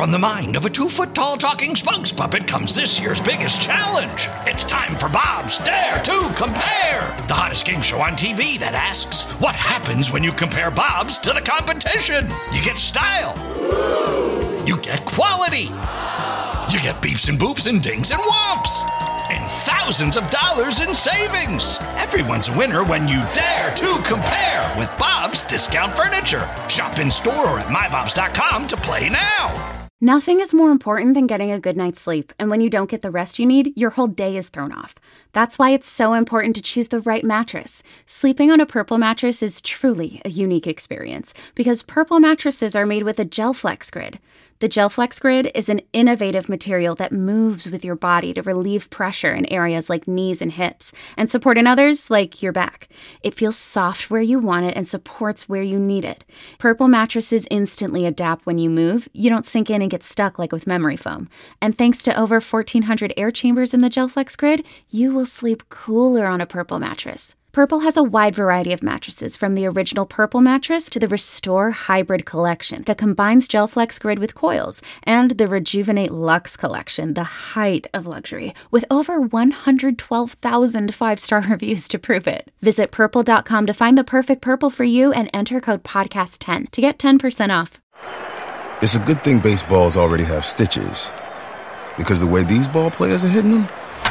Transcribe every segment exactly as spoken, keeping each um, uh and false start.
From the mind of a two-foot-tall talking spokes puppet comes this year's biggest challenge. It's time for Bob's Dare to Compare, the hottest game show on T V that asks, what happens when you compare Bobs to the competition? You get style. You get quality. You get beeps and boops and dings and whomps. And thousands of dollars in savings. Everyone's a winner when you dare to compare with Bob's Discount Furniture. Shop in store or at my bobs dot com to play now. Nothing is more important than getting a good night's sleep, and when you don't get the rest you need, your whole day is thrown off. That's why it's so important to choose the right mattress. Sleeping on a Purple mattress is truly a unique experience, because Purple mattresses are made with a GelFlex Grid. The GelFlex Grid is an innovative material that moves with your body to relieve pressure in areas like knees and hips, and support in others like your back. It feels soft where you want it and supports where you need it. Purple mattresses instantly adapt when you move. You don't sink in and get stuck like with memory foam. And thanks to over fourteen hundred air chambers in the GelFlex Grid, you will sleep cooler on a Purple mattress. Purple has a wide variety of mattresses, from the original Purple mattress to the Restore Hybrid collection that combines GelFlex Grid with coils, and the Rejuvenate Luxe collection, the height of luxury, with over one hundred twelve thousand five-star reviews to prove it. Visit purple dot com to find the perfect Purple for you and enter code podcast ten to get ten percent off. It's a good thing baseballs already have stitches, because the way these ball players are hitting them,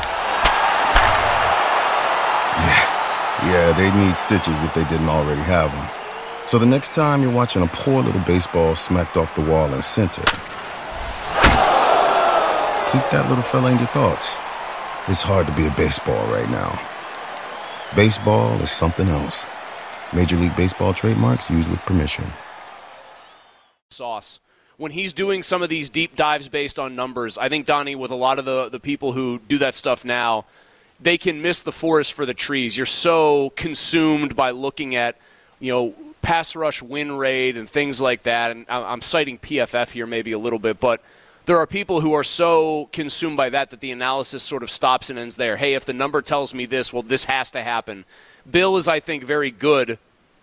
yeah. Yeah, they need stitches if they didn't already have them. So the next time you're watching a poor little baseball smacked off the wall in center, keep that little fella in your thoughts. It's hard to be a baseball right now. Baseball is something else. Major League Baseball trademarks used with permission. Sauce. When he's doing some of these deep dives based on numbers, I think, Donnie, with a lot of the, the people who do that stuff now, they can miss the forest for the trees. You're so consumed by looking at, you know, pass rush win rate and things like that. And I'm citing P F F here maybe a little bit, but there are people who are so consumed by that that the analysis sort of stops and ends there. Hey, if the number tells me this, well, this has to happen. Bill is, I think, very good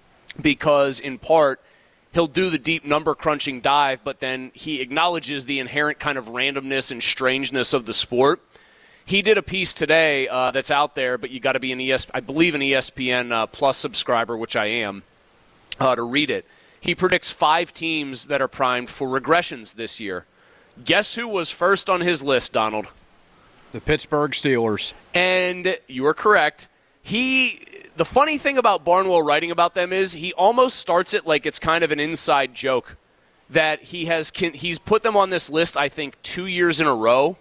because, in part, he'll do the deep number crunching dive, but then he acknowledges the inherent kind of randomness and strangeness of the sport. He did a piece today uh, that's out there, but you got to be an E S, I believe, an E S P N uh, Plus subscriber, which I am, uh, to read it. He predicts five teams that are primed for regressions this year. Guess who was first on his list, Donald? The Pittsburgh Steelers. And you are correct. He, the funny thing about Barnwell writing about them is he almost starts it like it's kind of an inside joke that he has. He's put them on this list, I think, two years in a row.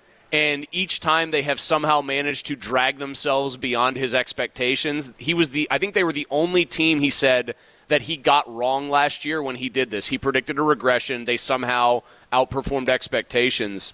And each time they have somehow managed to drag themselves beyond his expectations. He was the, I think they were the only team, he said, that he got wrong last year when he did this. He predicted a regression. They somehow outperformed expectations.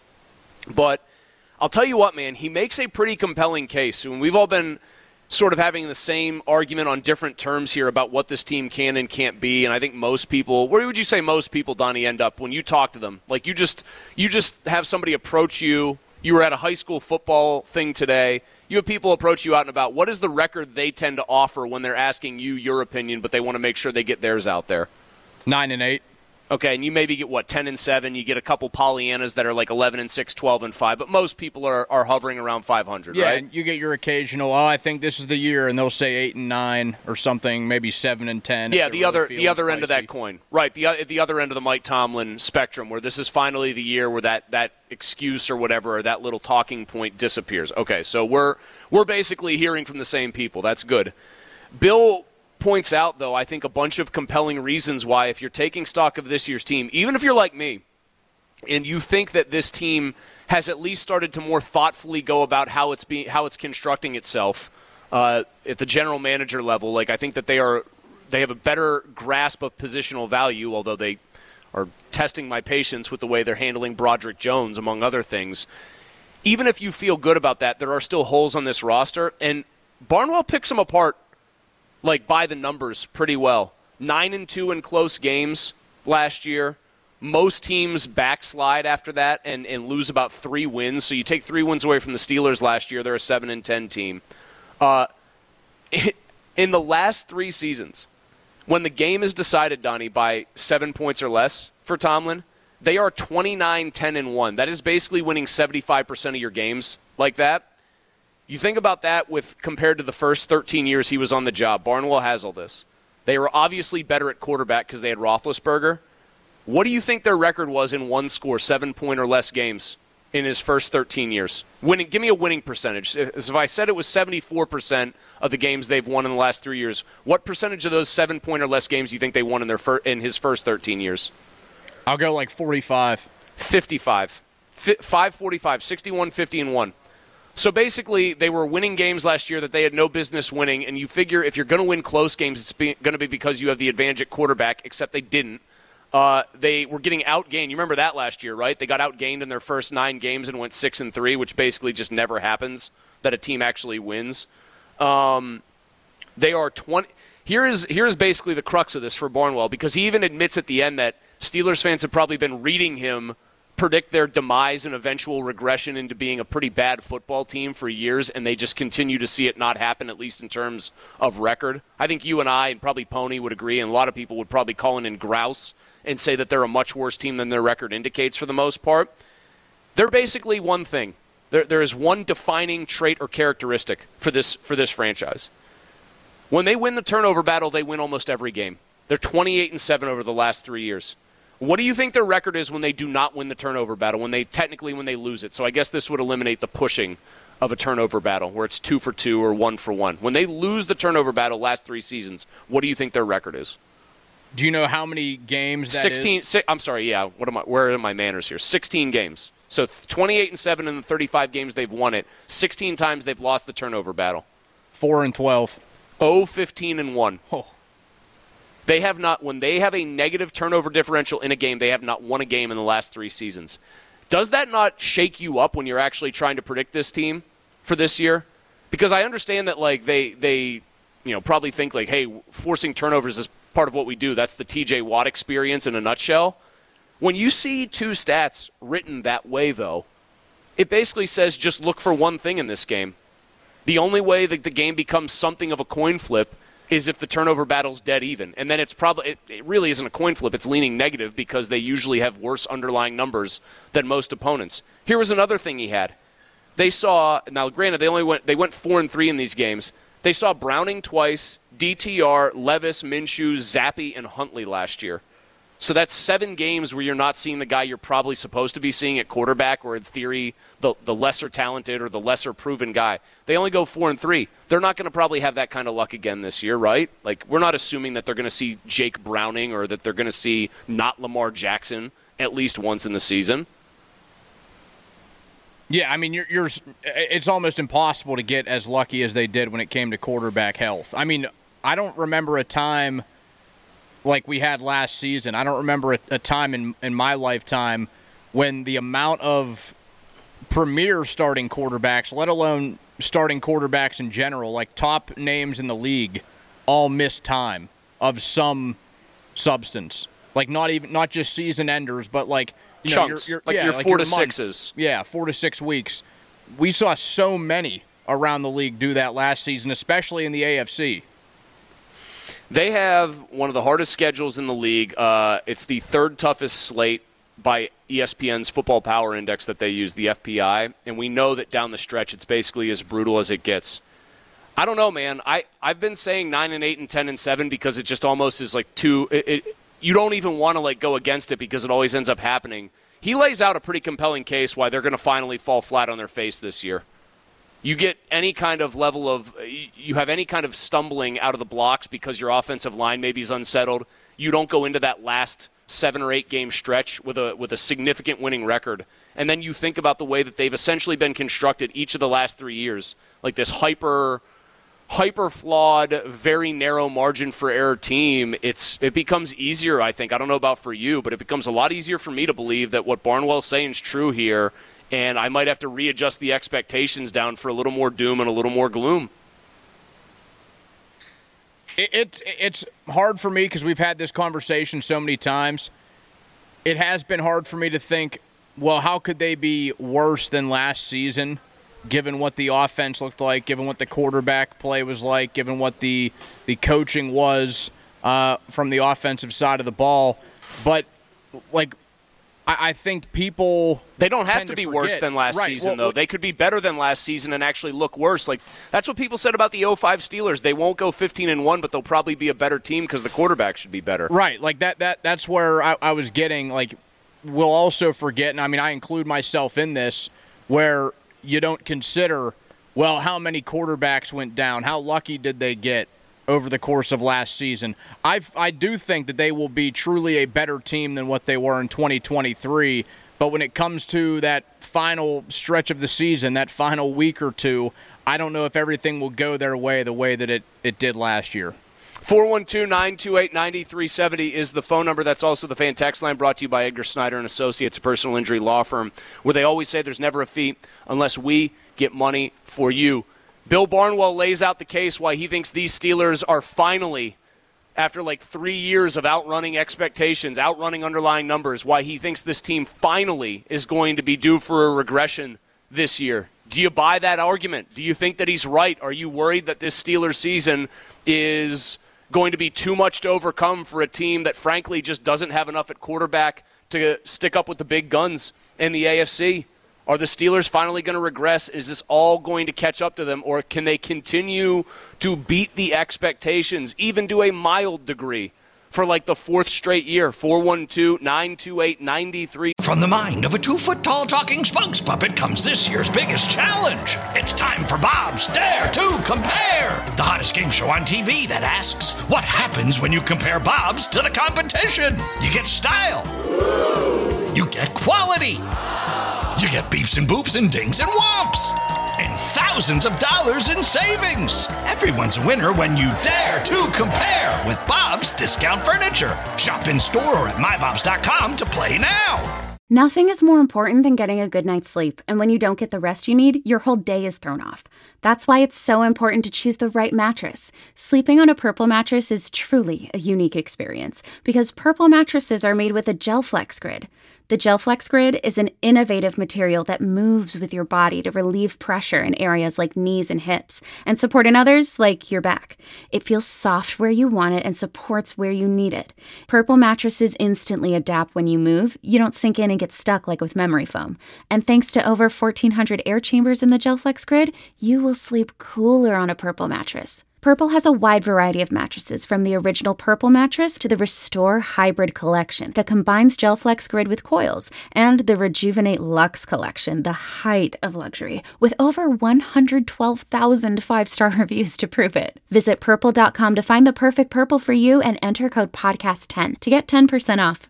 But I'll tell you what, man, he makes a pretty compelling case. And we've all been sort of having the same argument on different terms here about what this team can and can't be. And I think most people, where would you say most people, Donnie, end up when you talk to them? Like you just, you just have somebody approach you. You were at a high school football thing today. You have people approach you out and about. What is the record they tend to offer when they're asking you your opinion, but they want to make sure they get theirs out there? Nine and eight. Okay, and you maybe get, what, ten and seven. You get a couple Pollyannas that are like eleven and six, twelve and five, but most people are, are hovering around five hundred, yeah, right? Yeah, and you get your occasional, oh, I think this is the year, and they'll say eight and nine or something, maybe seven and ten. Yeah, the other the other end of that coin. Right, the the other end of the Mike Tomlin spectrum, where this is finally the year where that, that excuse or whatever, or that little talking point disappears. Okay, so we're we're basically hearing from the same people. That's good. Bill points out, though, I think a bunch of compelling reasons why, if you're taking stock of this year's team, even if you're like me, and you think that this team has at least started to more thoughtfully go about how it's being, how it's constructing itself uh, at the general manager level, like I think that they are, they have a better grasp of positional value, although they are testing my patience with the way they're handling Broderick Jones, among other things. Even if you feel good about that, there are still holes on this roster, and Barnwell picks them apart like by the numbers pretty well. Nine and two in close games last year. Most teams backslide after that and, and lose about three wins. So you take three wins away from the Steelers last year, they're a seven and ten team. Uh, in the last three seasons, when the game is decided, Donnie, by seven points or less for Tomlin, They are twenty-nine, ten, and one. That is basically winning seventy-five percent of your games like that. You think about that with compared to the first thirteen years he was on the job. Barnwell has all this. They were obviously better at quarterback because they had Roethlisberger. What do you think their record was in one score, seven-point or less games in his first thirteen years? Winning. Give me a winning percentage. If I said it was seventy-four percent of the games they've won in the last three years, what percentage of those seven-point or less games do you think they won in their fir- in his first thirteen years? I'll go like forty-five. fifty-five. five forty-five, sixty-one, fifty, and one. So basically, they were winning games last year that they had no business winning, and you figure if you're going to win close games, it's be, going to be because you have the advantage at quarterback, except they didn't. Uh, they were getting outgained. You remember that last year, right? They got outgained in their first nine games and went six and three, which basically just never happens that a team actually wins. Um, they are twenty. Here is here is basically the crux of this for Barnwell, because he even admits at the end that Steelers fans have probably been reading him predict their demise and eventual regression into being a pretty bad football team for years, and they just continue to see it not happen, at least in terms of record. I think you and I and probably Pony would agree, and a lot of people would probably call in and grouse and say that they're a much worse team than their record indicates for the most part. They're basically one thing. There, there is one defining trait or characteristic for this for this franchise. When they win the turnover battle, they win almost every game. They're twenty-eight and seven over the last three years. What do you think their record is when they do not win the turnover battle, when they technically when they lose it? So I guess this would eliminate the pushing of a turnover battle where it's two for two or one for one. When they lose the turnover battle last three seasons, what do you think their record is? Do you know how many games that sixteen, is? Si- I'm sorry, yeah. What am I? Where are my manners here? sixteen games. So twenty-eight and seven in the thirty-five games they've won it. sixteen times they've lost the turnover battle. four and twelve. oh, fifteen and one. Oh. They have not, when they have a negative turnover differential in a game, they have not won a game in the last three seasons. Does that not shake you up when you're actually trying to predict this team for this year? Because I understand that, like, they, they you know, probably think, like, hey, forcing turnovers is part of what we do. That's the T J Watt experience in a nutshell. When you see two stats written that way, though, it basically says just look for one thing in this game. The only way that the game becomes something of a coin flip is if the turnover battle's dead even. And then it's probably it, it really isn't a coin flip. It's leaning negative because they usually have worse underlying numbers than most opponents. Here was another thing he had. They saw, now granted they only went they went four and three in these games. They saw Browning twice, D T R, Levis, Minshew, Zappi, and Huntley last year. So that's seven games where you're not seeing the guy you're probably supposed to be seeing at quarterback, or in theory, the, the lesser talented or the lesser proven guy. They only go four and three. They're not going to probably have that kind of luck again this year, right? Like, we're not assuming that they're going to see Jake Browning or that they're going to see not Lamar Jackson at least once in the season. Yeah, I mean, you're, you're it's almost impossible to get as lucky as they did when it came to quarterback health. I mean, I don't remember a time like we had last season. I don't remember a, a time in, in my lifetime when the amount of premier starting quarterbacks, let alone starting quarterbacks in general, like top names in the league, all missed time of some substance. Like not even not just season enders, but like you chunks, know, you're, you're, like yeah, your like four your to month. sixes. Yeah, four to six weeks. We saw so many around the league do that last season, especially in the A F C. They have one of the hardest schedules in the league. Uh, it's the third toughest slate by E S P N's Football Power Index that they use, the F P I, and we know that down the stretch it's basically as brutal as it gets. I don't know, man. I, I've been saying nine and eight and ten and seven because it just almost is like too it, it, you don't even want to like go against it because it always ends up happening. He lays out a pretty compelling case why they're going to finally fall flat on their face this year. You get any kind of level of – you have any kind of stumbling out of the blocks because your offensive line maybe is unsettled. You don't go into that last seven- or eight-game stretch with a with a significant winning record. And then you think about the way that they've essentially been constructed each of the last three years, like this hyper – hyper-flawed, very narrow margin for error team. It's It becomes easier, I think. I don't know about for you, but it becomes a lot easier for me to believe that what Barnwell's saying is true here, and I might have to readjust the expectations down for a little more doom and a little more gloom. It, it It's hard for me because we've had this conversation so many times. It has been hard for me to think, well, how could they be worse than last season, given what the offense looked like, given what the quarterback play was like, given what the the coaching was uh, from the offensive side of the ball. But, like, I, I think people they don't have to, to be forget. worse than last right. season, well, though. well, they could be better than last season and actually look worse. Like that's what people said about the oh five Steelers. They won't go fifteen and one, but they'll probably be a better team because the quarterback should be better. Right. Like that. That that's where I, I was getting. Like, we'll also forget, and I mean, I include myself in this, where you don't consider, well, how many quarterbacks went down? How lucky did they get over the course of last season? I I do think that they will be truly a better team than what they were in twenty twenty-three. But when it comes to that final stretch of the season, that final week or two, I don't know if everything will go their way the way that it, it did last year. four one two, nine two eight, nine three seven zero is the phone number. That's also the fan text line, brought to you by Edgar Snyder and Associates, a personal injury law firm, where they always say there's never a fee unless we get money for you. Bill Barnwell lays out the case why he thinks these Steelers are finally, after like three years of outrunning expectations, outrunning underlying numbers, why he thinks this team finally is going to be due for a regression this year. Do you buy that argument? Do you think that he's right? Are you worried that this Steelers season is going to be too much to overcome for a team that frankly just doesn't have enough at quarterback to stick up with the big guns in the A F C? Are the Steelers finally going to regress? Is this all going to catch up to them, or can they continue to beat the expectations, even to a mild degree, for like the fourth straight year? four one two, nine two eight, nine three. From the mind of a two-foot-tall talking spokes puppet comes this year's biggest challenge. It's time for Bob's Dare to Compare, the hottest game show on T V that asks, what happens when you compare Bob's to the competition? You get style. You get quality. You get beeps and boops and dings and whomps. And thousands of dollars in savings. Everyone's a winner when you dare to compare with Bob's Discount Furniture. Shop in store or at my bobs dot com to play now. Nothing is more important than getting a good night's sleep, and when you don't get the rest you need, your whole day is thrown off. That's why it's so important to choose the right mattress. Sleeping on a Purple mattress is truly a unique experience, because Purple mattresses are made with a GelFlex Grid. The GelFlex Grid is an innovative material that moves with your body to relieve pressure in areas like knees and hips, and support in others like your back. It feels soft where you want it and supports where you need it. Purple mattresses instantly adapt when you move. You don't sink in and get stuck like with memory foam. And thanks to over fourteen hundred air chambers in the GelFlex Grid, you will sleep cooler on a Purple mattress. Purple has a wide variety of mattresses, from the original Purple mattress to the Restore Hybrid collection that combines GelFlex Grid with coils, and the Rejuvenate Luxe collection, the height of luxury, with over one hundred twelve thousand five-star reviews to prove it. Visit purple dot com to find the perfect Purple for you and enter code podcast ten to get ten percent off.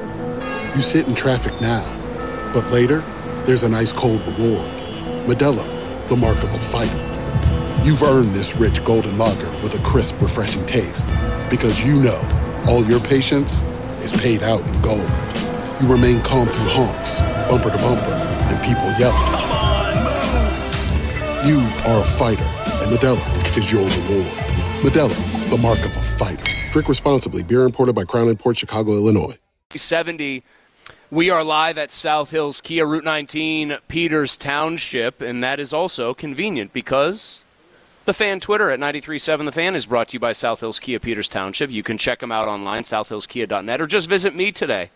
You sit in traffic now, but later, there's an ice-cold reward. Modelo, the mark of a fighter. You've earned this rich golden lager with a crisp, refreshing taste. Because you know, all your patience is paid out in gold. You remain calm through honks, bumper to bumper, and people yelling. Come on, move! You are a fighter, and Modelo is your reward. Modelo, the mark of a fighter. Drink responsibly. Beer imported by Crown Imports, Chicago, Illinois. seventy. We are live at South Hills Kia, Route nineteen, Peters Township, and that is also convenient because the Fan Twitter at ninety-three point seven The Fan is brought to you by South Hills Kia, Peters Township. You can check them out online, south hills kia dot net, or just visit me today.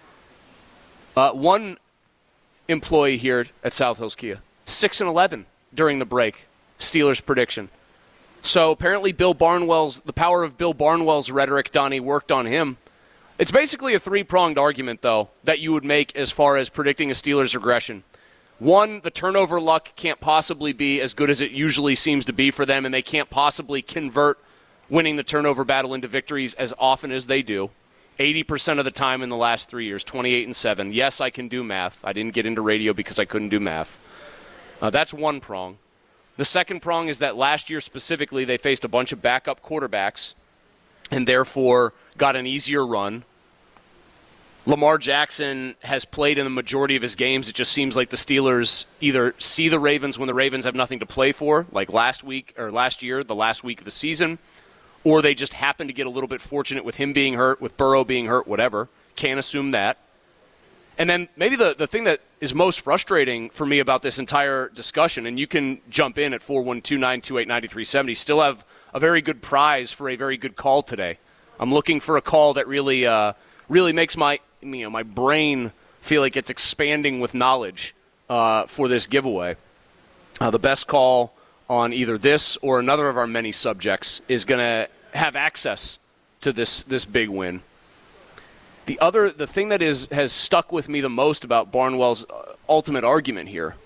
Uh, one employee here at South Hills Kia, six and eleven during the break, Steelers prediction. So apparently Bill Barnwell's, the power of Bill Barnwell's rhetoric, Donnie, worked on him. It's basically a three-pronged argument, though, that you would make as far as predicting a Steelers regression. One, the turnover luck can't possibly be as good as it usually seems to be for them, and they can't possibly convert winning the turnover battle into victories as often as they do. eighty percent of the time in the last three years, twenty-eight and seven. Yes, I can do math. I didn't get into radio because I couldn't do math. Uh, that's one prong. The second prong is that last year specifically they faced a bunch of backup quarterbacks and therefore got an easier run. Lamar Jackson has played in the majority of his games. It just seems like the Steelers either see the Ravens when the Ravens have nothing to play for, like last week or last year, the last week of the season, or they just happen to get a little bit fortunate with him being hurt, with Burrow being hurt, whatever. Can't assume that. And then maybe the, the thing that is most frustrating for me about this entire discussion, and you can jump in at four one two, nine two eight, nine three seven zero, still have a very good prize for a very good call today. I'm looking for a call that really uh, really makes my you know my brain feel like it's expanding with knowledge uh, for this giveaway. Uh, the best call on either this or another of our many subjects is going to have access to this this big win. The other, the thing that is has stuck with me the most about Barnwell's ultimate argument here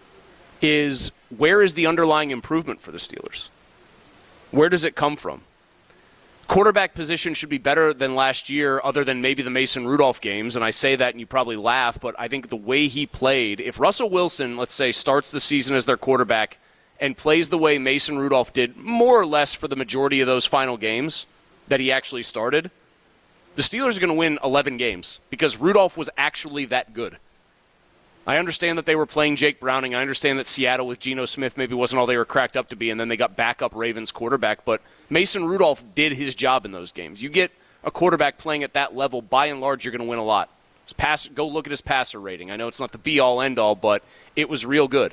is, where is the underlying improvement for the Steelers? Where does it come from? Quarterback position should be better than last year, other than maybe the Mason Rudolph games, and I say that and you probably laugh, but I think the way he played, if Russell Wilson, let's say, starts the season as their quarterback and plays the way Mason Rudolph did more or less for the majority of those final games that he actually started, the Steelers are going to win eleven games because Rudolph was actually that good. I understand that they were playing Jake Browning. I understand that Seattle with Geno Smith maybe wasn't all they were cracked up to be, and then they got backup Ravens quarterback. But Mason Rudolph did his job in those games. You get a quarterback playing at that level, by and large, you're going to win a lot. His pass, go look at his passer rating. I know it's not the be-all, end-all, but it was real good.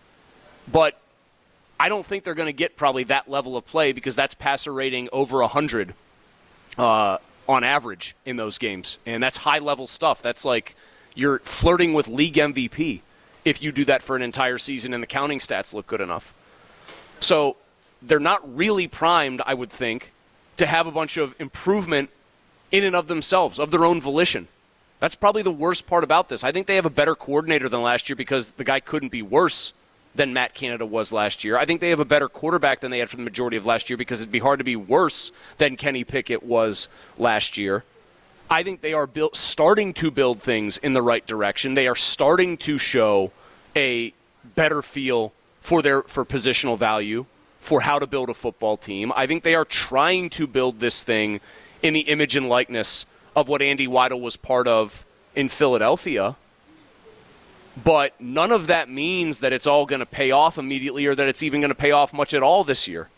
But I don't think they're going to get probably that level of play because that's passer rating over one hundred uh, on average in those games. And that's high-level stuff. That's like you're flirting with league M V P if you do that for an entire season and the counting stats look good enough. So they're not really primed, I would think, to have a bunch of improvement in and of themselves, of their own volition. That's probably the worst part about this. I think they have a better coordinator than last year because the guy couldn't be worse than Matt Canada was last year. I think they have a better quarterback than they had for the majority of last year because it'd be hard to be worse than Kenny Pickett was last year. I think they are built, starting to build things in the right direction. They are starting to show a better feel for their for positional value, for how to build a football team. I think they are trying to build this thing in the image and likeness of what Andy Weidel was part of in Philadelphia. But none of that means that it's all going to pay off immediately or that it's even going to pay off much at all this year.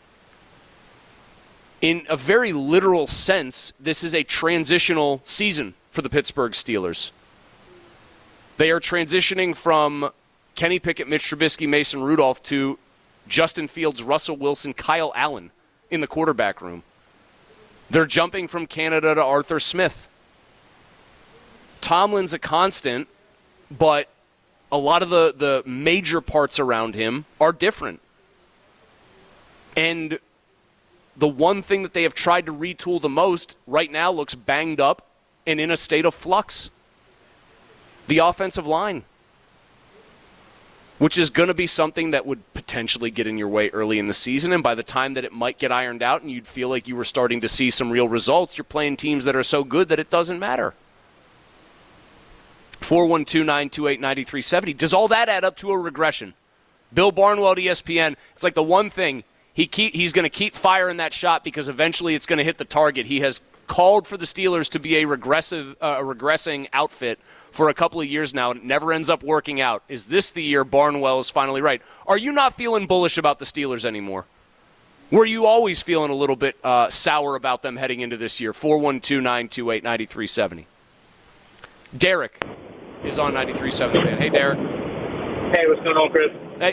In a very literal sense, this is a transitional season for the Pittsburgh Steelers. They are transitioning from Kenny Pickett, Mitch Trubisky, Mason Rudolph to Justin Fields, Russell Wilson, Kyle Allen in the quarterback room. They're jumping from Canada to Arthur Smith. Tomlin's a constant, but a lot of the, the major parts around him are different. And the one thing that they have tried to retool the most right now looks banged up and in a state of flux. The offensive line, which is going to be something that would potentially get in your way early in the season, and by the time that it might get ironed out and you'd feel like you were starting to see some real results, you're playing teams that are so good that it doesn't matter. four one two, nine two eight, nine three seven zero. Does all that add up to a regression? Bill Barnwell at E S P N, it's like the one thing, he keep, he's going to keep firing that shot because eventually it's going to hit the target. He has called for the Steelers to be a regressive, uh, a regressing outfit for a couple of years now, and it never ends up working out. Is this the year Barnwell is finally right? Are you not feeling bullish about the Steelers anymore? Were you always feeling a little bit uh, sour about them heading into this year? four one two, nine two eight, nine three seven zero. Derek is on ninety-three point seven Fan. Hey, Derek. Hey, what's going on, Chris? Hey.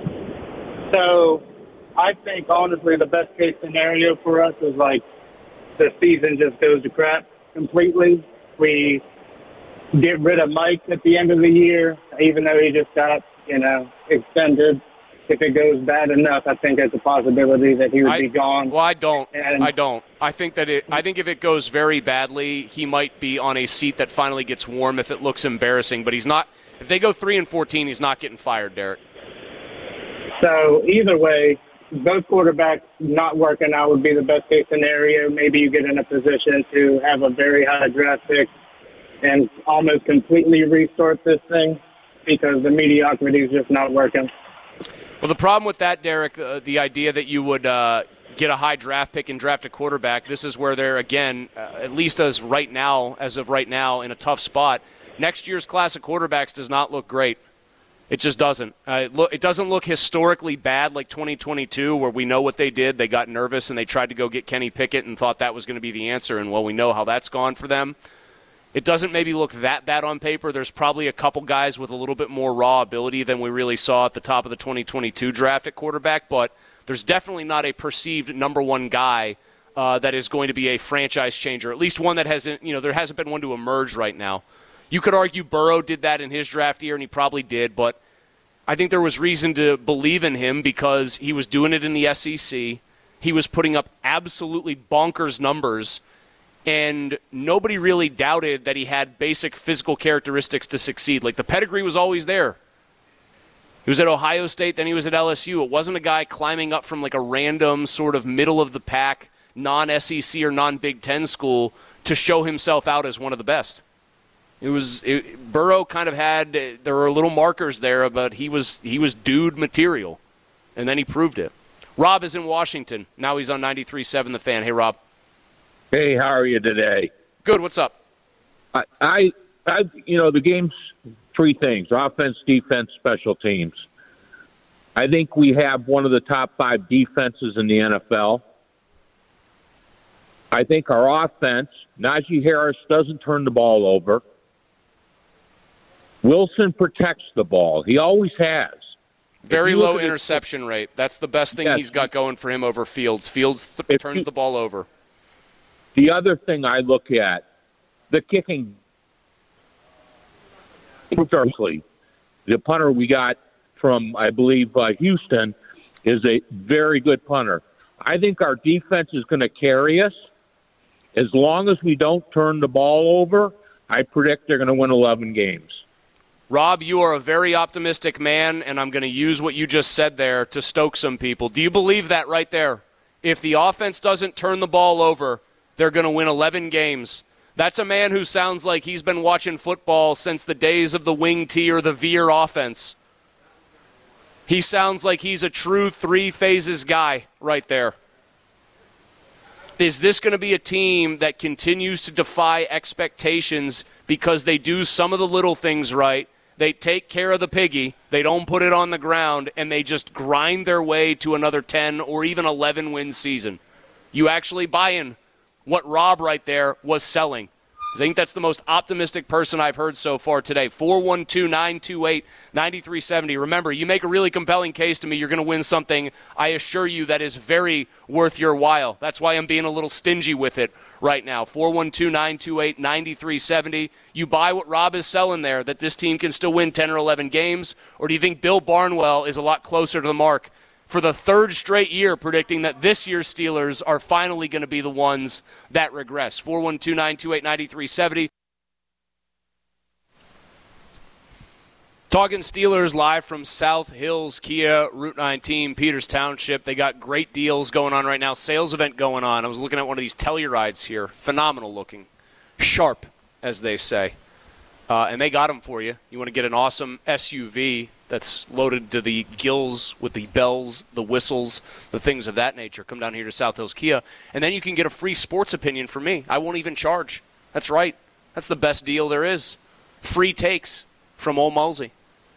So I think, honestly, the best case scenario for us is like the season just goes to crap completely. We get rid of Mike at the end of the year, even though he just got, you know, extended. If it goes bad enough, I think there's a possibility that he would I, be gone. Well, I don't. And, I don't. I think that it. I think if it goes very badly, he might be on a seat that finally gets warm if it looks embarrassing. But he's not. If they go three and fourteen, he's not getting fired, Derek. So either way, both quarterbacks not working out would be the best case scenario. Maybe you get in a position to have a very high draft pick and almost completely restart this thing because the mediocrity is just not working. Well, the problem with that, Derek, uh, the idea that you would uh, get a high draft pick and draft a quarterback, this is where they're, again, uh, at least as right now, as of right now, in a tough spot. Next year's class of quarterbacks does not look great. It just doesn't. Uh, it, look, it doesn't look historically bad like twenty twenty-two, where we know what they did. They got nervous and they tried to go get Kenny Pickett and thought that was going to be the answer, and, well, we know how that's gone for them. It doesn't maybe look that bad on paper. There's probably a couple guys with a little bit more raw ability than we really saw at the top of the twenty twenty-two draft at quarterback, but there's definitely not a perceived number one guy uh, that is going to be a franchise changer, at least one that hasn't, you know, there hasn't been one to emerge right now. You could argue Burrow did that in his draft year, and he probably did, but I think there was reason to believe in him because he was doing it in the S E C. He was putting up absolutely bonkers numbers, and nobody really doubted that he had basic physical characteristics to succeed. Like, the pedigree was always there. He was at Ohio State, then he was at L S U. It wasn't a guy climbing up from like a random sort of middle-of-the-pack non-S E C or non-Big Ten school to show himself out as one of the best. It was it, Burrow kind of had, there were little markers there, but he was he was dude material, and then he proved it. Rob is in Washington. Now he's on ninety-three point seven The Fan. Hey, Rob. Hey, how are you today? Good. What's up? I, I, I you know, the game's three things: offense, defense, special teams. I think we have one of the top five defenses in the N F L. I think our offense, Najee Harris doesn't turn the ball over. Wilson protects the ball. He always has. Very low interception rate. That's the best thing yes. he's got going for him over Fields. Fields th- turns you, the ball over. The other thing I look at, the kicking. The punter we got from, I believe, uh, Houston is a very good punter. I think our defense is going to carry us. As long as we don't turn the ball over, I predict they're going to win eleven games. Rob, you are a very optimistic man, and I'm going to use what you just said there to stoke some people. Do you believe that right there? If the offense doesn't turn the ball over, they're going to win eleven games. That's a man who sounds like he's been watching football since the days of the wing tee or the veer offense. He sounds like he's a true three phases guy right there. Is this going to be a team that continues to defy expectations because they do some of the little things right? They take care of the piggy, they don't put it on the ground, and they just grind their way to another ten or even eleven win season. You actually buy in what Rob right there was selling. I think that's the most optimistic person I've heard so far today. four one two, nine two eight, nine three seven zero. Remember, you make a really compelling case to me, you're going to win something, I assure you, that is very worth your while. That's why I'm being a little stingy with it right now. four one two, nine two eight, nine three seven zero. You buy what Rob is selling there, that this team can still win ten or eleven games? Or do you think Bill Barnwell is a lot closer to the mark for the third straight year, predicting that this year's Steelers are finally going to be the ones that regress? four one two, nine two eight, nine three seven zero. Talking Steelers live from South Hills Kia, Route nineteen, Peters Township. They got great deals going on right now. Sales event going on. I was looking at one of these Tellurides here. Phenomenal looking. Sharp, as they say. Uh, and they got them for you. You want to get an awesome S U V that's loaded to the gills with the bells, the whistles, the things of that nature. Come down here to South Hills Kia, and then you can get a free sports opinion from me. I won't even charge. That's right. That's the best deal there is. Free takes from Old Mulsey.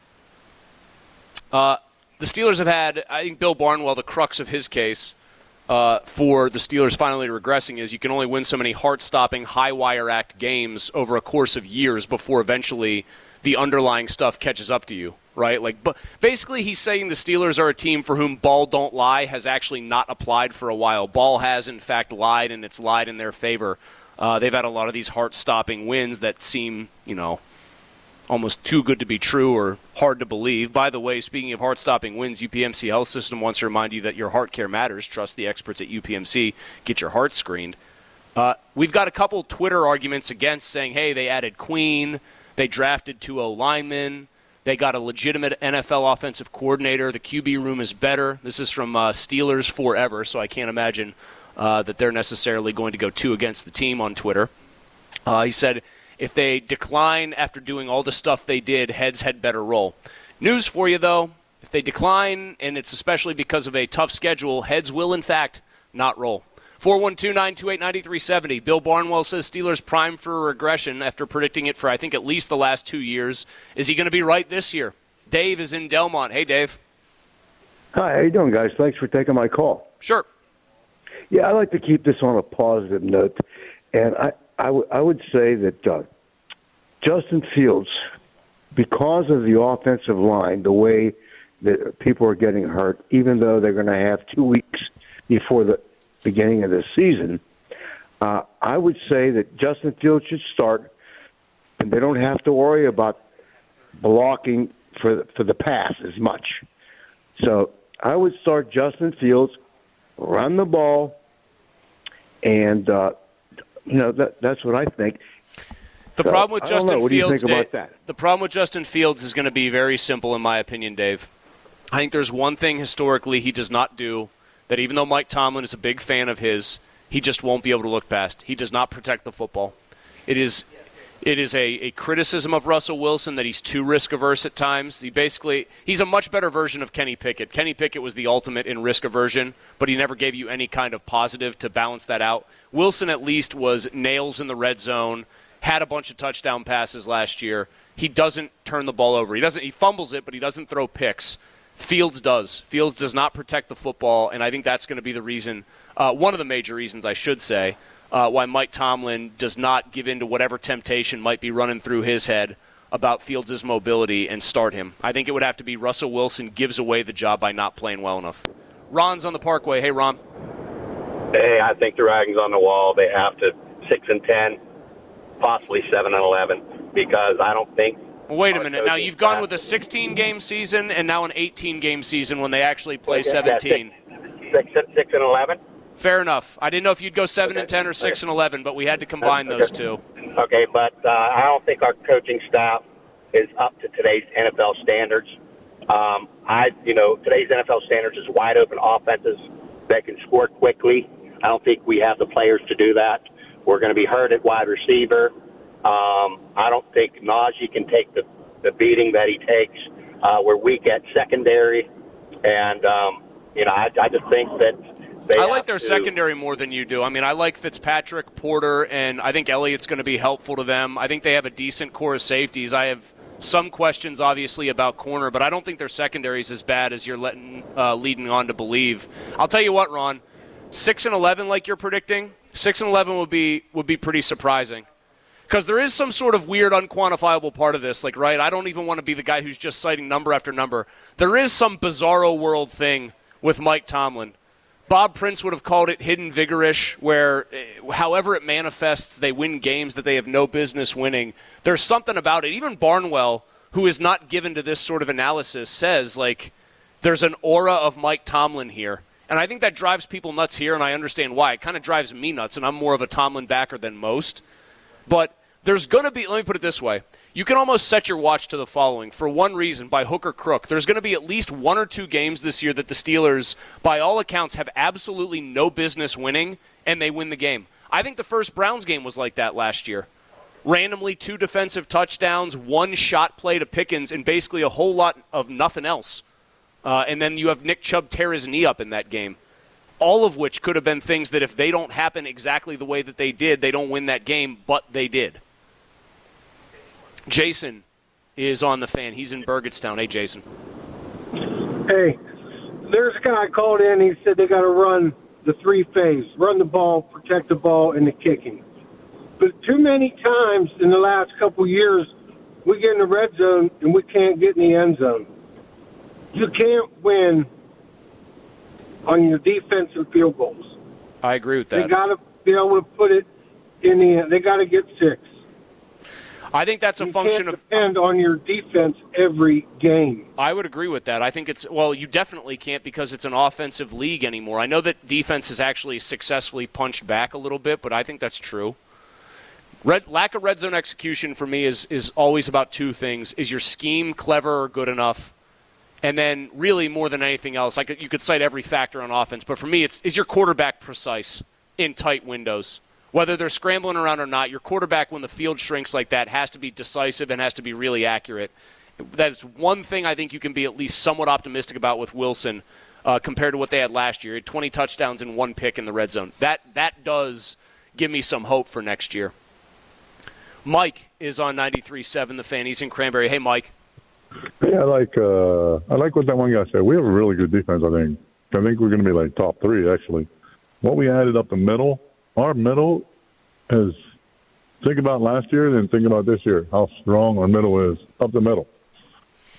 Uh, the Steelers have had, I think Bill Barnwell, the crux of his case uh, for the Steelers finally regressing is you can only win so many heart-stopping, high-wire act games over a course of years before eventually the underlying stuff catches up to you. Right, like, but basically, he's saying the Steelers are a team for whom ball don't lie has actually not applied for a while. Ball has, in fact, lied, and it's lied in their favor. Uh, they've had a lot of these heart-stopping wins that seem, you know, almost too good to be true or hard to believe. By the way, speaking of heart-stopping wins, U P M C Health System wants to remind you that your heart care matters. Trust the experts at U P M C. Get your heart screened. Uh, we've got a couple Twitter arguments against saying, hey, they added Queen, they drafted two O-linemen. They got a legitimate N F L offensive coordinator. The Q B room is better. This is from uh, Steelers Forever, so I can't imagine uh, that they're necessarily going to go two against the team on Twitter. Uh, he said, if they decline after doing all the stuff they did, heads had better roll. News for you, though. If they decline, and it's especially because of a tough schedule, heads will, in fact, not roll. four one two, nine two eight, nine three seven zero. Bill Barnwell says Steelers prime for a regression after predicting it for, I think, at least the last two years. Is he going to be right this year? Dave is in Delmont. Hey, Dave. Hi, how you doing, guys? Thanks for taking my call. Sure. Yeah, I like to keep this on a positive note. And I, I, w- I would say that uh, Justin Fields, because of the offensive line, the way that people are getting hurt, even though they're going to have two weeks before the beginning of the season, uh, I would say that Justin Fields should start and they don't have to worry about blocking for for the pass as much. So I would start Justin Fields, run the ball, and uh, you know that that's what I think. The so, problem with Justin what Fields, do you think Dave, about that? The problem with Justin Fields is going to be very simple, in my opinion, Dave. I think there's one thing historically he does not do that, even though Mike Tomlin is a big fan of his, he just won't be able to look past. He does not protect the football. It is it is a, a criticism of Russell Wilson that he's too risk-averse at times. He basically he's a much better version of Kenny Pickett. Kenny Pickett was the ultimate in risk aversion, but he never gave you any kind of positive to balance that out. Wilson at least was nails in the red zone, had a bunch of touchdown passes last year. He doesn't turn the ball over. He doesn't. He fumbles it, but he doesn't throw picks. Fields does. Fields does not protect the football, and I think that's going to be the reason, uh, one of the major reasons, I should say, uh, why Mike Tomlin does not give in to whatever temptation might be running through his head about Fields' mobility and start him. I think it would have to be Russell Wilson gives away the job by not playing well enough. Ron's on the Parkway. Hey, Ron. Hey, I think the writing's on the wall. They have to six and ten, possibly seven and eleven, because I don't think. Well, wait a minute. Now you've gone with a sixteen-game season and now an eighteen-game season when they actually play seventeen. Six, six, six and eleven. Fair enough. I didn't know if you'd go seven and ten or six and eleven, but we had to combine those two. Okay, but uh, I don't think our coaching staff is up to today's N F L standards. Um, I, you know, today's N F L standards is wide open offenses that can score quickly. I don't think we have the players to do that. We're going to be hurt at wide receiver. Um, I don't think Najee can take the, the beating that he takes. Uh, we're weak at secondary, and um, you know, I, I just think that. They I like their to, secondary more than you do. I mean, I like Fitzpatrick, Porter, and I think Elliott's going to be helpful to them. I think they have a decent core of safeties. I have some questions, obviously, about corner, but I don't think their secondary is as bad as you're letting uh, leading on to believe. I'll tell you what, Ron, six and eleven, like you're predicting, six and eleven would be would be pretty surprising. Because there is some sort of weird, unquantifiable part of this. Like, right, I don't even want to be the guy who's just citing number after number. There is some bizarro world thing with Mike Tomlin. Bob Prince would have called it hidden vigorish, where however it manifests, they win games that they have no business winning. There's something about it. Even Barnwell, who is not given to this sort of analysis, says, like, there's an aura of Mike Tomlin here. And I think that drives people nuts here, and I understand why. It kind of drives me nuts, and I'm more of a Tomlin backer than most. But there's going to be, let me put it this way, you can almost set your watch to the following. For one reason, by hook or crook, there's going to be at least one or two games this year that the Steelers, by all accounts, have absolutely no business winning, and they win the game. I think the first Browns game was like that last year. Randomly, two defensive touchdowns, one shot play to Pickens, and basically a whole lot of nothing else. Uh, and then you have Nick Chubb tear his knee up in that game. All of which could have been things that if they don't happen exactly the way that they did, they don't win that game, but they did. Jason is on the Fan. He's in Burgettstown. Hey, Jason. Hey, there's a guy called in. He said they got to run the three phase, run the ball, protect the ball, and the kicking. But too many times in the last couple years, we get in the red zone and we can't get in the end zone. You can't win on your defensive field goals. I agree with that. They got to be able to put it in the end. They got to get six. I think that's a you function can't of depend on your defense every game. I would agree with that. I think it's well, you definitely can't because it's an offensive league anymore. I know that defense has actually successfully punched back a little bit, but I think that's true. Red, lack of red zone execution for me is is always about two things: is your scheme clever or good enough, and then really more than anything else, like you could cite every factor on offense, but for me, it's is your quarterback precise in tight windows. Whether they're scrambling around or not, your quarterback, when the field shrinks like that, has to be decisive and has to be really accurate. That's one thing I think you can be at least somewhat optimistic about with Wilson uh, compared to what they had last year. He had twenty touchdowns and one pick in the red zone. That that does give me some hope for next year. Mike is on ninety-three point seven, The Fan. He's in Cranberry. Hey, Mike. Yeah, I like uh, I like what that one guy said. We have a really good defense, I think. I think we're going to be like top three, actually. What we added up the middle, our middle is, think about last year, then think about this year, how strong our middle is, up the middle.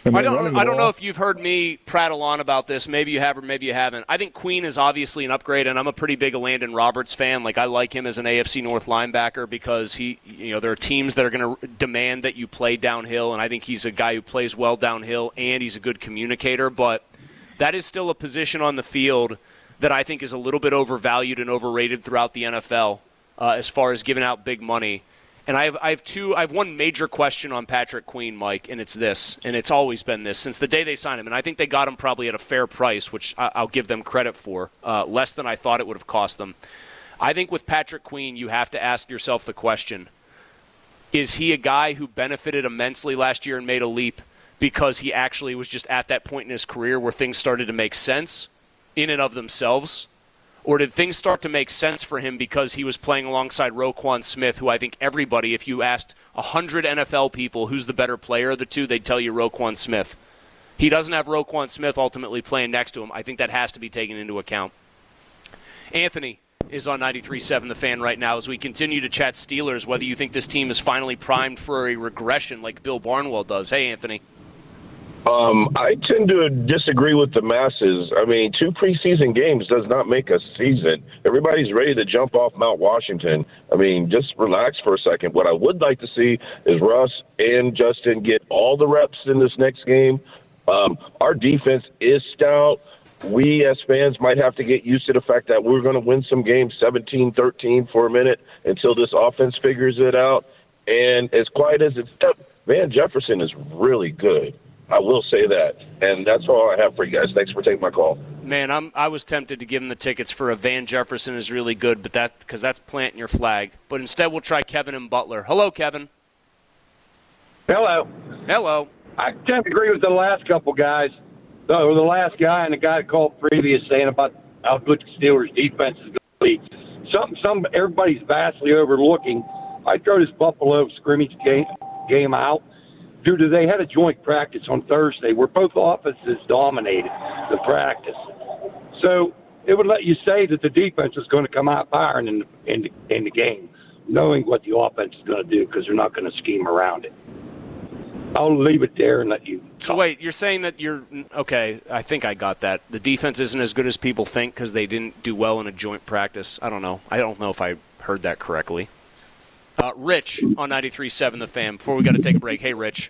I don't, I don't know if you've heard me prattle on about this. Maybe you have or maybe you haven't. I think Queen is obviously an upgrade, and I'm a pretty big Landon Roberts fan. Like, I like him as an A F C North linebacker because he, you know, there are teams that are going to demand that you play downhill, and I think he's a guy who plays well downhill, and he's a good communicator. But that is still a position on the field that I think is a little bit overvalued and overrated throughout the N F L uh, as far as giving out big money. And I have, I have two. I have one major question on Patrick Queen, Mike, and it's this, and it's always been this since the day they signed him. And I think they got him probably at a fair price, which I, I'll give them credit for, uh, less than I thought it would have cost them. I think with Patrick Queen, you have to ask yourself the question: is he a guy who benefited immensely last year and made a leap because he actually was just at that point in his career where things started to make sense in and of themselves? Or did things start to make sense for him because he was playing alongside Roquan Smith, who I think everybody, if you asked one hundred N F L people who's the better player of the two, they'd tell you Roquan Smith. He doesn't have Roquan Smith ultimately playing next to him. I think that has to be taken into account. Anthony is on ninety-three point seven The Fan right now as we continue to chat Steelers, whether you think this team is finally primed for a regression like Bill Barnwell does. Hey, Anthony. Um, I tend to disagree with the masses. I mean, two preseason games does not make a season. Everybody's ready to jump off Mount Washington. I mean, just relax for a second. What I would like to see is Russ and Justin get all the reps in this next game. Um, our defense is stout. We as fans might have to get used to the fact that we're going to win some games seventeen thirteen for a minute until this offense figures it out. And as quiet as it's, Van Jefferson is really good. I will say that. And that's all I have for you guys. Thanks for taking my call. Man, I'm, I was tempted to give him the tickets for a Van Jefferson is really good, but that because that's planting your flag. But instead we'll try Kevin and Butler. Hello, Kevin. Hello. Hello. I tend to agree with the last couple guys, or the last guy and the guy that called previous saying about how good the Steelers' defense is going to be. Something some, everybody's vastly overlooking. I throw this Buffalo scrimmage game, game out. Due to they had a joint practice on Thursday where both offenses dominated the practice. So it would let you say that the defense is going to come out firing in the, in the, in the game, knowing what the offense is going to do because they're not going to scheme around it. I'll leave it there and let you. So wait, you're saying that you're – okay, I think I got that. The defense isn't as good as people think because they didn't do well in a joint practice. I don't know. I don't know if I heard that correctly. Uh, Rich on ninety-three point seven The Fan. Before we got to take a break. Hey, Rich.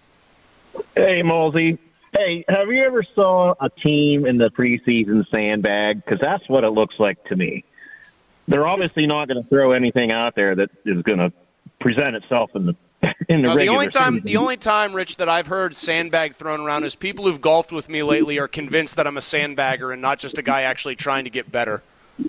Hey, Malsey. Hey, have you ever saw a team in the preseason sandbag? Because that's what it looks like to me. They're obviously not going to throw anything out there that is going to present itself in the in the no, regular the only time season. the only time, Rich, that I've heard sandbag thrown around is people who've golfed with me lately are convinced that I'm a sandbagger and not just a guy actually trying to get better.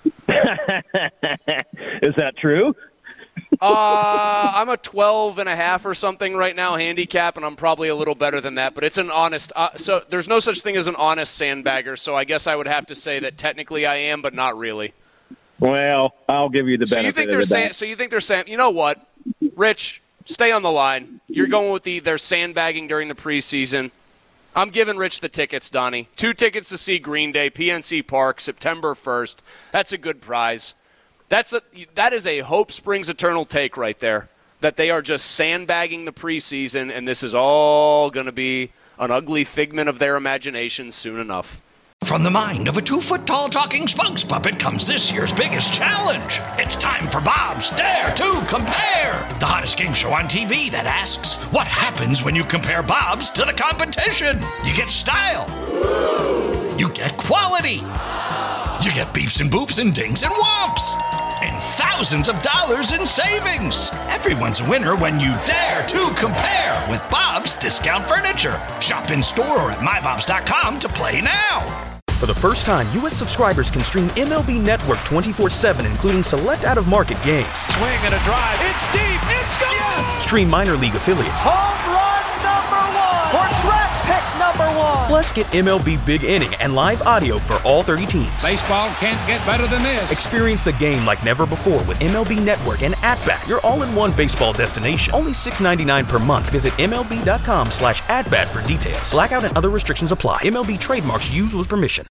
Is that true? uh, I'm a twelve and a half or something right now handicap, and I'm probably a little better than that. But it's an honest uh, – so there's no such thing as an honest sandbagger, so I guess I would have to say that technically I am, but not really. Well, I'll give you the benefit so you think of they're the san- doubt. So you think they're sand – you know what? Rich, stay on the line. You're going with the they're sandbagging during the preseason. I'm giving Rich the tickets, Donnie. Two tickets to see Green Day, P N C Park, September first. That's a good prize. That's a, that is a Hope Springs Eternal take right there, that they are just sandbagging the preseason, and this is all going to be an ugly figment of their imagination soon enough. From the mind of a two-foot-tall talking spokes puppet comes this year's biggest challenge. It's time for Bob's Dare to Compare, the hottest game show on T V that asks, what happens when you compare Bob's to the competition? You get style. You get quality. You get beeps and boops and dings and whomps. And thousands of dollars in savings. Everyone's a winner when you dare to compare with Bob's Discount Furniture. Shop in store or at my bobs dot com to play now. For the first time, U S subscribers can stream M L B Network twenty-four seven, including select out-of-market games. Swing and a drive. It's deep. It's gone. Yes. Stream minor league affiliates. Home run number one. Or draft pick number one. Plus, get M L B Big Inning and live audio for all thirty teams. Baseball can't get better than this. Experience the game like never before with M L B Network and At-Bat, your all-in-one baseball destination. Only six dollars and ninety-nine cents per month. Visit M L B dot com slash at bat for details. Blackout and other restrictions apply. M L B trademarks used with permission.